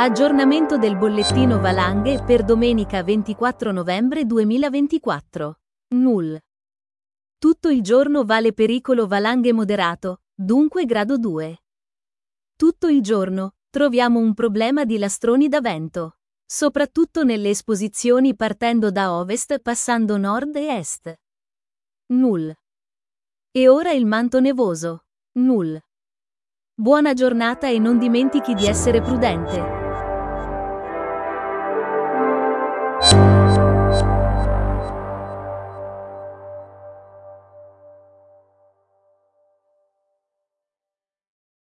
Aggiornamento del bollettino valanghe per domenica 24 novembre 2024. Null. Tutto il giorno vale pericolo valanghe moderato, dunque grado 2. Tutto il giorno troviamo un problema di lastroni da vento, soprattutto nelle esposizioni partendo da ovest passando nord e est. Null. E ora il manto nevoso. Null. Buona giornata e non dimentichi di essere prudente.